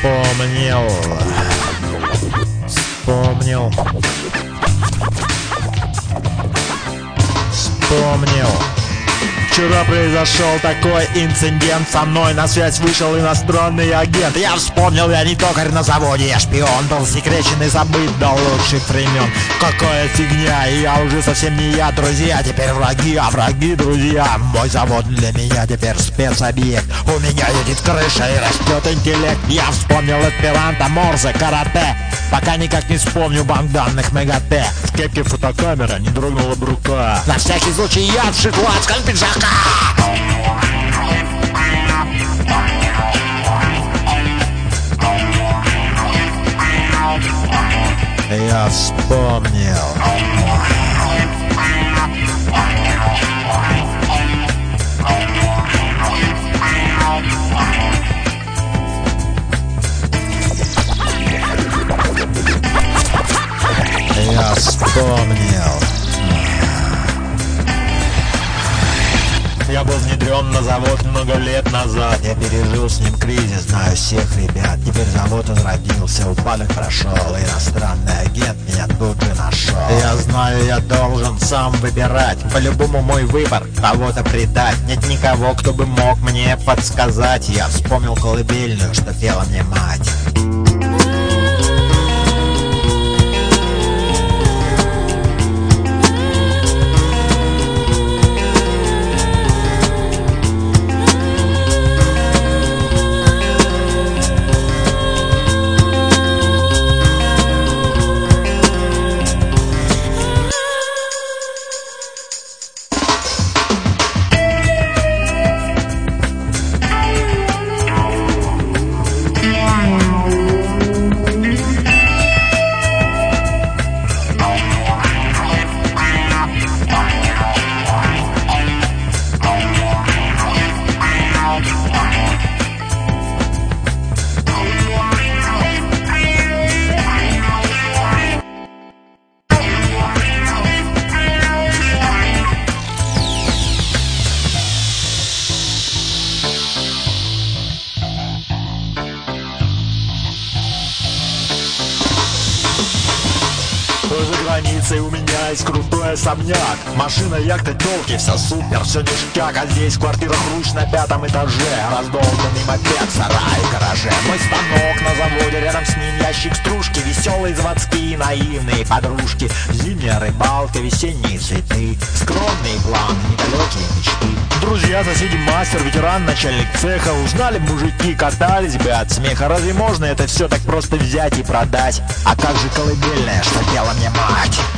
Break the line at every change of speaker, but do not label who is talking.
Вспомнил. Вчера произошел такой инцидент. Со мной на связь вышел иностранный агент. Я вспомнил, я не токарь на заводе, я шпион. Был секречен и забыт до лучших времен. Какая фигня, и я уже совсем не я. Друзья теперь враги, а враги друзья. Мой завод для меня теперь спецобъект. У меня едет крыша и растет интеллект. Я вспомнил эсперанто, морзе, карате. Пока никак не вспомню банк данных МегаТ. В кепке фотокамера, не дрогнула бы рука. На всякий случай я вшит лацкан пиджака. Я вспомнил. Я вспомнил. Я был внедрен на завод много лет назад. Я пережил с ним кризис, знаю всех ребят. Теперь завод возродился, упадок прошел. Иностранный агент меня тут же нашел. Я знаю, я должен сам выбирать. По-любому мой выбор кого-то предать. Нет никого, кто бы мог мне подсказать. Я вспомнил колыбельную, что пела мне мать. За границей у меня есть крутой особняк. Машина, яхта, тёлки, все супер, все ништяк. А здесь в квартирах хрущ на 5-м этаже. Раздолбанный мопед, сарай, гараже. Мой станок на заводе, рядом с ним ящик стружки. Веселые заводские, наивные подружки. Зимняя рыбалка, весенние цветы. Скромные планы, недалекие мечты. Друзья, соседи, мастер, ветеран, начальник цеха. Узнали б мужики, катались бы от смеха. Разве можно это все так просто взять и продать? А как же колыбельная, что пела мне мать?